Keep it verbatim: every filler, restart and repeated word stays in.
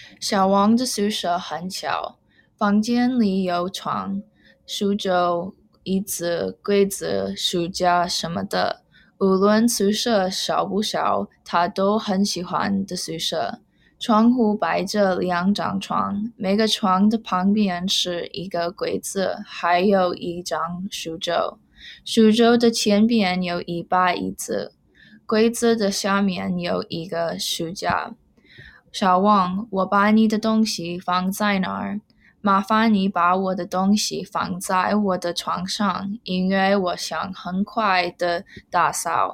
小王的宿舍很小，房间里有床、书桌、椅子、柜子、书架什么的。无论宿舍小不小，他都很喜欢的宿舍。窗户摆着两张床，每个床的旁边是一个柜子，还有一张书桌。书桌的前边有一把椅子，柜子的下面有一个书架。小王，我把你的东西放在那儿，麻烦你把我的东西放在我的床上，因为我想很快的打扫。